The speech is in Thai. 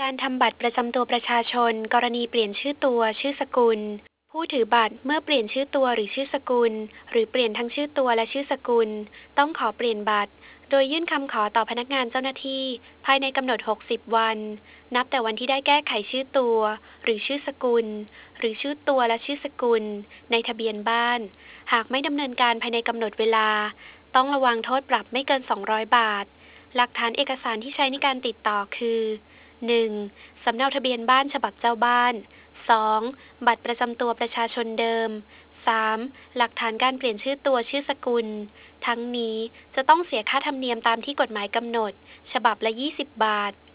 การทำบัตรประจำตัวประชาชนกรณีเปลี่ยนชื่อตัวชื่อสกุลผู้ถือบัตรเมื่อเปลี่ยนชื่อตัวหรือชื่อสกุลหรือเปลี่ยนทั้งชื่อตัวและชื่อสกุลต้องขอเปลี่ยนบัตรโดยยื่นคำขอต่อพนักงานเจ้าหน้าที่ภายในกำหนด60วันนับแต่วันที่ได้แก้ไขชื่อตัวหรือชื่อสกุลหรือชื่อตัวและชื่อสกุลในทะเบียนบ้านหากไม่ดำเนินการภายในกำหนดเวลาต้องระวังโทษปรับไม่เกิน200บาทหลักฐานเอกสารที่ใช้ในการติดต่อคือ 1. สำเนาทะเบียนบ้านฉบับเจ้าบ้าน 2. บัตรประจำตัวประชาชนเดิม 3. หลักฐานการเปลี่ยนชื่อตัวชื่อสกุลทั้งนี้จะต้องเสียค่าธรรมเนียมตามที่กฎหมายกำหนดฉบับละ20 บาท